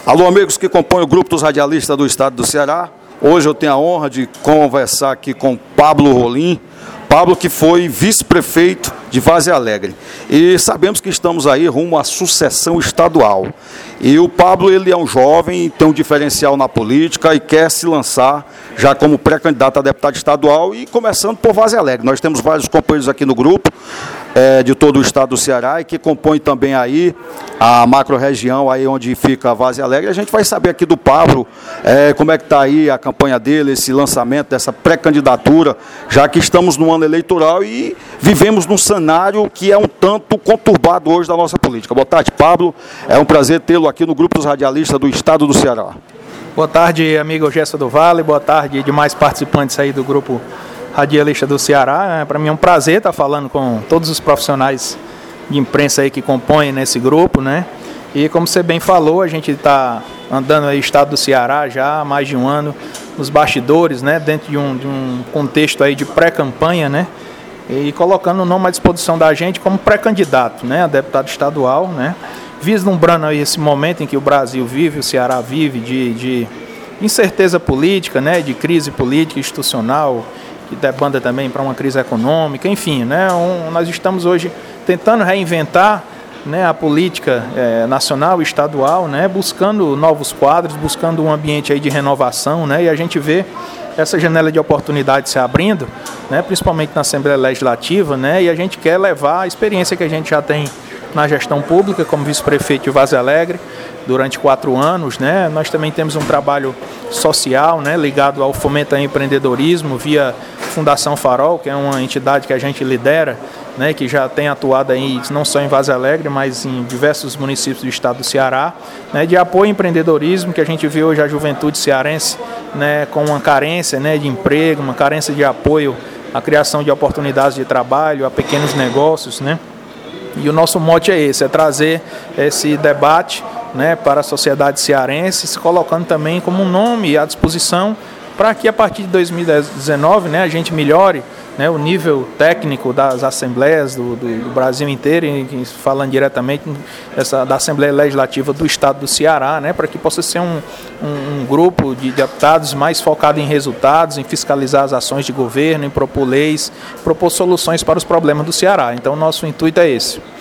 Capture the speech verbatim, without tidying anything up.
Alô, amigos que compõem o grupo dos radialistas do estado do Ceará. Hoje eu tenho a honra de conversar aqui com Pablo Rolim. Pablo, que foi vice-prefeito de Várzea Alegre. E sabemos que estamos aí rumo à sucessão estadual. E o Pablo, ele é um jovem, tem um diferencial na política e quer se lançar já como pré-candidato a deputado estadual e começando por Várzea Alegre. Nós temos vários companheiros aqui no grupo, é, de todo o estado do Ceará, e que compõem também aí a macro-região, aí onde fica a Várzea Alegre. A gente vai saber aqui do Pablo é, como é que está aí a campanha dele, esse lançamento dessa pré-candidatura, já que estamos no ano eleitoral e vivemos num cenário que é um tanto conturbado hoje da nossa política. Boa tarde, Pablo. É um prazer tê-lo aqui no grupo dos radialistas do estado do Ceará. Boa tarde, amigo Gesso do Vale. Boa tarde, demais participantes aí do grupo radialista do Ceará. Para mim é um prazer estar falando com todos os profissionais de imprensa aí que compõem nesse grupo, né? E como você bem falou, a gente está andando aí no estado do Ceará já há mais de um ano, nos bastidores, né? Dentro de um, de um contexto aí de pré-campanha, né? E colocando o nome à disposição da gente como pré-candidato, né? A deputado estadual, né? Vislumbrando aí esse momento em que o Brasil vive, o Ceará vive de, de incerteza política, né? De crise política institucional, que debanda também para uma crise econômica, enfim, né? Um, nós estamos hoje tentando reinventar, né, a política é, nacional e estadual, né, buscando novos quadros, buscando um ambiente aí de renovação, né, e a gente vê essa janela de oportunidade se abrindo, né, principalmente na Assembleia Legislativa, né, e a gente quer levar a experiência que a gente já tem na gestão pública como vice-prefeito de Várzea Alegre durante quatro anos, né. Nós também temos um trabalho social, né, ligado ao fomento ao empreendedorismo via Fundação Farol, que é uma entidade que a gente lidera, né, que já tem atuado aí não só em Várzea Alegre, mas em diversos municípios do estado do Ceará, né, de apoio ao empreendedorismo, que a gente vê hoje a juventude cearense, né, com uma carência, né, de emprego, uma carência de apoio à criação de oportunidades de trabalho, a pequenos negócios, né. E o nosso mote é esse, é trazer esse debate, né, para a sociedade cearense, se colocando também como um nome à disposição para que a partir de dois mil e dezenove, né, a gente melhore, né, o nível técnico das assembleias do, do, do Brasil inteiro, e falando diretamente dessa, da Assembleia Legislativa do Estado do Ceará, né, para que possa ser um, um, um grupo de deputados mais focado em resultados, em fiscalizar as ações de governo, em propor leis, propor soluções para os problemas do Ceará. Então, nosso intuito é esse.